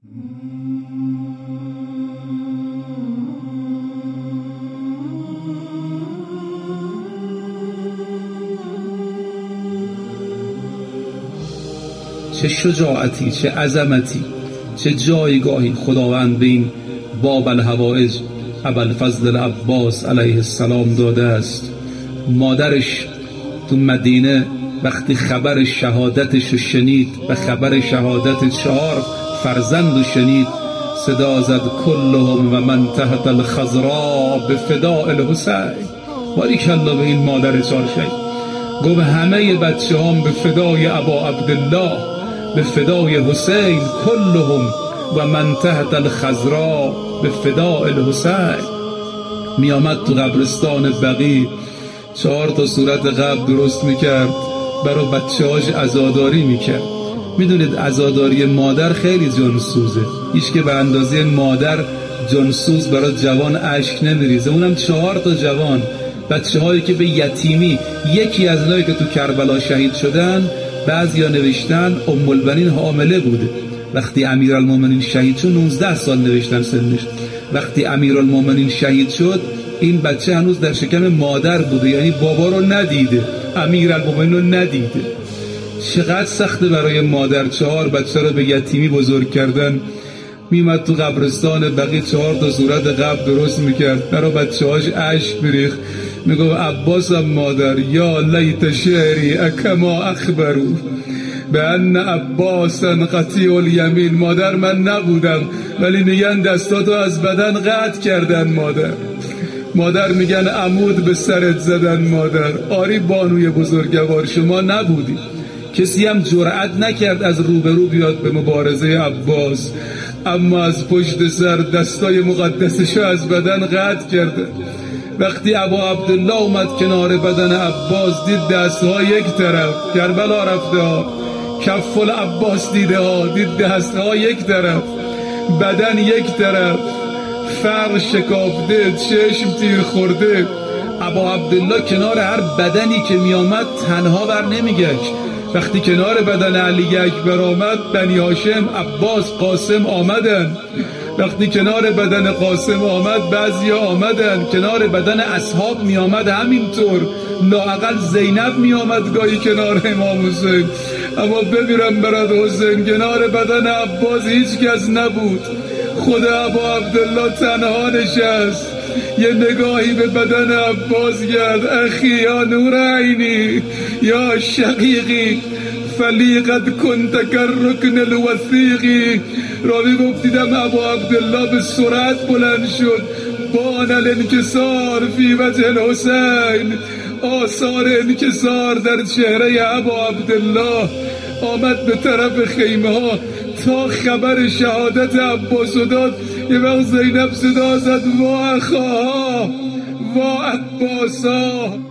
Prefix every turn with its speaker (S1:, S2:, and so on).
S1: چه شجاعتی، چه عظمتی، چه جایگاهی خداوند به این باب الحوائج ابوالفضل العباس علیه السلام داده است. مادرش تو مدینه وقتی خبر شهادتش رو شنید و خبر شهادت 4 فرزند رو شنید، صدا زد کلهم و من تحت الخضراء به فداء الحسین. باریکالله به این مادر 4 شهید. گفت همه بچه هم به فدای ابا عبدالله، به فدای حسین، کلهم و من تحت الخضراء به فداء الحسین. می آمد تو قبرستان بقیع 4 تا صورت قبر درست میکرد، برای بچه هاش عزاداری میکرد. میدونید عزاداری مادر خیلی جانسوزه، هیچ که به اندازه مادر جانسوز برای جوان اشک نمیریزه. اونم 4 تا جوان، بچه هایی که به یتیمی، یکی از اینایی که تو کربلا شهید شدن بعضیا نوشتن ام البنین حامله بوده. وقتی امیرالمومنین شهید شد 19 سال نوشتن سنش. وقتی امیرالمومنین شهید شد این بچه هنوز در شکم مادر بوده، یعنی بابا رو ندیده، امیرالمومنین رو ندیده. چقدر سخته برای مادر 4 بچه رو به یتیمی بزرگ کردن. میمد تو قبرستان بقیع 4 تا صورت قبر درست میکرد، برای بچه هاش اشک میریخت. میگو عباسم مادر یا لیت شعری اکما اخبرو به ان عباسا قطیع الیمین. مادر من نبودم ولی میگن دستاتو از بدن قطع کردن مادر. مادر میگن عمود به سرت زدن مادر. آری بانوی بزرگوار شما نبودی. کسی هم جرأت نکرد از روبرو بیاد به مبارزه عباس، اما از پشت سر دستای مقدسشو از بدن قطع کرده. وقتی ابا عبدالله اومد کنار بدن عباس دید دستها یک طرف، کربلا رفته ها، کف العباس دیده ها، دید دستها یک طرف، بدن یک طرف، فرق شکافته، چشم تیر خورده. ابا عبدالله کنار هر بدنی که می آمد تنها بر نمیگشت. وقتی کنار بدن علی اکبر آمد بنی هاشم، عباس، قاسم آمدن. وقتی کنار بدن قاسم آمد بعضی آمدن. کنار بدن اصحاب می آمد همینطور. لااقل زینب می آمد گاهی کنار امام حسین. اما بمیرم برات حسین، کنار بدن عباس هیچ کس نبود. خود ابا عبدالله تنها نشست. یه نگاهی به بدن عباس کرد. اخی یا نور عینی یا شقیقی فلیقد کنت کرکن الوثیقی. راوی گفت دیدم ابا عبدالله به سرعت بلند شد. بان الانکسار فی وجه الحسین. آثار انکسار در چهره ابا عبدالله. آمد به طرف خیمه ها تا خبر شهادت عباس داد. یه وقت زینب صدا زد وا اخاها وا عباسا.